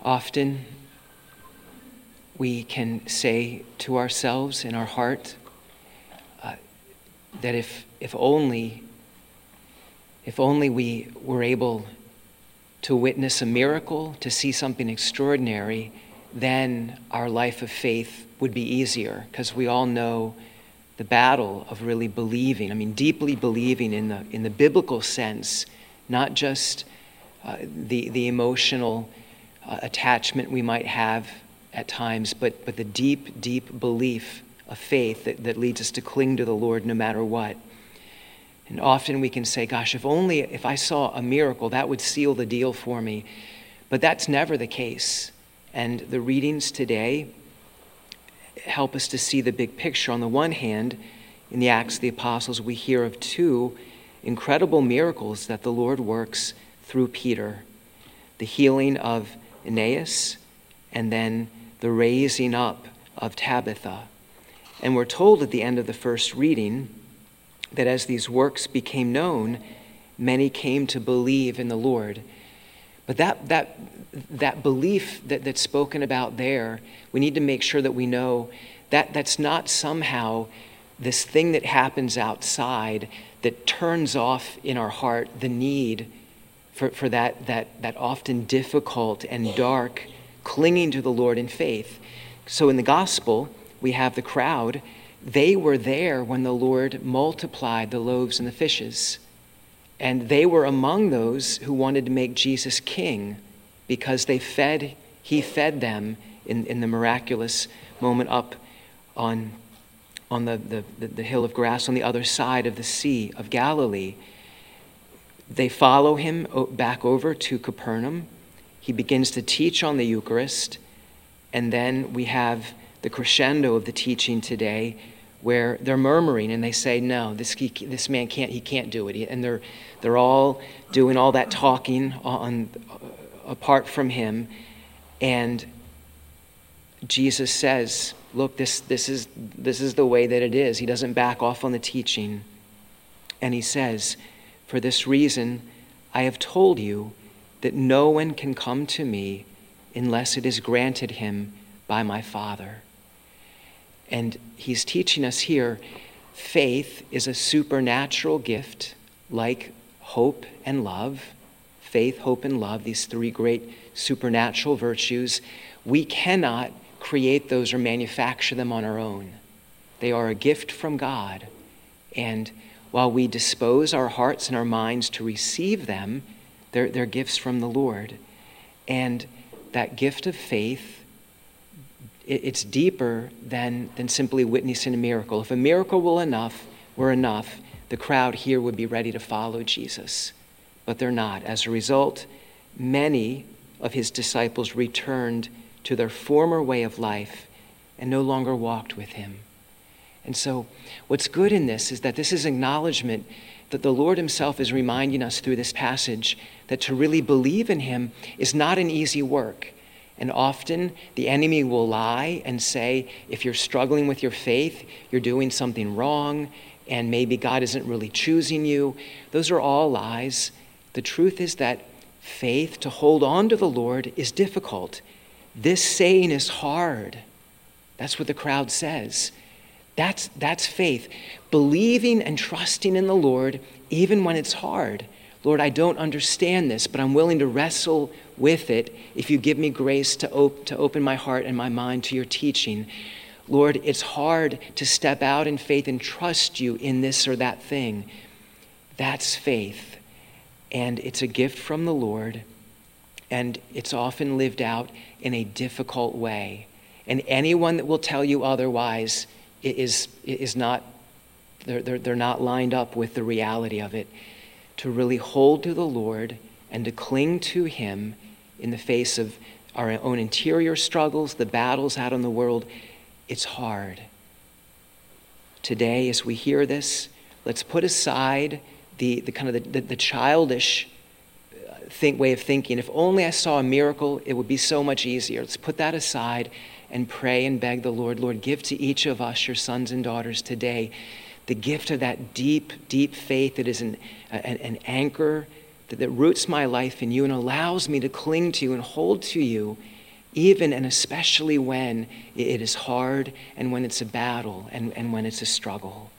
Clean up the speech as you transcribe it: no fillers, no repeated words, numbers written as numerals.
Often we can say to ourselves in our heart that if only we were able to witness a miracle, to see something extraordinary, then our life of faith would be easier, because we all know the battle of really believing, deeply believing in the biblical sense, not just the emotional attachment we might have at times, but the deep, deep belief of faith that leads us to cling to the Lord no matter what. And often we can say, gosh, if I saw a miracle, that would seal the deal for me. But that's never the case. And the readings today help us to see the big picture. On the one hand, in the Acts of the Apostles, we hear of two incredible miracles that the Lord works through Peter. The healing of Aeneas, and then the raising up of Tabitha. And we're told at the end of the first reading that as these works became known, many came to believe in the Lord. But that belief that's spoken about there, we need to make sure that we know that that's not somehow this thing that happens outside that turns off in our heart the need for that often difficult and dark clinging to the Lord in faith. So in the gospel, we have the crowd. They were there when the Lord multiplied the loaves and the fishes. And they were among those who wanted to make Jesus king because he fed them in the miraculous moment up on the hill of grass on the other side of the Sea of Galilee. They follow him back over to Capernaum. He begins to teach on the Eucharist. And then we have the crescendo of the teaching today where they're murmuring and they say, no, this man can't do it. And they're all doing all that talking apart from him. And Jesus says, look, this is the way that it is. He doesn't back off on the teaching. And he says, for this reason, I have told you that no one can come to me unless it is granted him by my Father. And he's teaching us here, faith is a supernatural gift like hope and love. Faith, hope, and love, these three great supernatural virtues. We cannot create those or manufacture them on our own. They are a gift from God. And while we dispose our hearts and our minds to receive them, they're gifts from the Lord. And that gift of faith, it's deeper than simply witnessing a miracle. If a miracle were enough, the crowd here would be ready to follow Jesus. But they're not. As a result, many of his disciples returned to their former way of life and no longer walked with him. And so what's good in this is that this is acknowledgement that the Lord himself is reminding us through this passage that to really believe in him is not an easy work. And often the enemy will lie and say, if you're struggling with your faith, you're doing something wrong, and maybe God isn't really choosing you. Those are all lies. The truth is that faith, to hold on to the Lord, is difficult. This saying is hard. That's what the crowd says. That's faith. Believing and trusting in the Lord, even when it's hard. Lord, I don't understand this, but I'm willing to wrestle with it if you give me grace to open my heart and my mind to your teaching. Lord, it's hard to step out in faith and trust you in this or that thing. That's faith. And it's a gift from the Lord, and it's often lived out in a difficult way. And anyone that will tell you otherwise is not, they're not lined up with the reality of it. To really hold to the Lord and to cling to him in the face of our own interior struggles, the battles out in the world, it's hard. Today, as we hear this, let's put aside the kind of the childish way of thinking. If only I saw a miracle, it would be so much easier. Let's put that aside and pray and beg the Lord, Lord, give to each of us, your sons and daughters today, the gift of that deep, deep faith that is an anchor that roots my life in you and allows me to cling to you and hold to you even and especially when it is hard and when it's a battle and when it's a struggle.